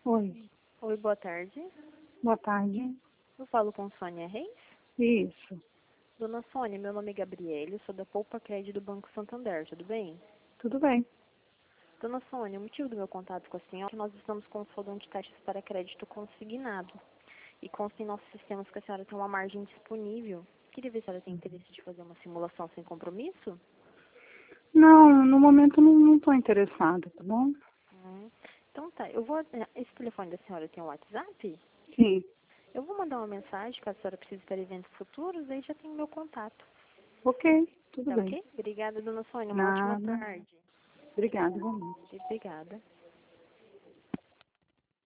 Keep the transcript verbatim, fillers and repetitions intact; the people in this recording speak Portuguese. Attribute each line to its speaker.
Speaker 1: Oi,
Speaker 2: Oi, boa tarde.
Speaker 1: boa tarde.
Speaker 2: Eu falo com Sônia Reis.
Speaker 1: Isso,
Speaker 2: Dona Sônia, meu nome é Gabriele, sou da Poupa Crédito do Banco Santander, tudo bem?
Speaker 1: tudo bem.
Speaker 2: Dona Sônia, o motivo do meu contato com a senhora é que nós estamos com um saldo de taxas para crédito consignado. E consta em nossos sistemas que a senhora tem uma margem disponível. Queria ver se a senhora tem interesse de fazer uma simulação sem compromisso?
Speaker 1: Não, no momento não não estou interessada, tá bom?
Speaker 2: Hum. Então tá, eu vou. Esse telefone da senhora tem um WhatsApp?
Speaker 1: Sim,
Speaker 2: Eu vou mandar uma mensagem caso a senhora precise para eventos futuros, aí já tem o meu contato.
Speaker 1: ok, tudo
Speaker 2: Tá
Speaker 1: bem.
Speaker 2: ok? Obrigada, dona Sônia. Uma ótima
Speaker 1: Nada.
Speaker 2: tarde.
Speaker 1: Obrigada, igualmente.
Speaker 2: Obrigada.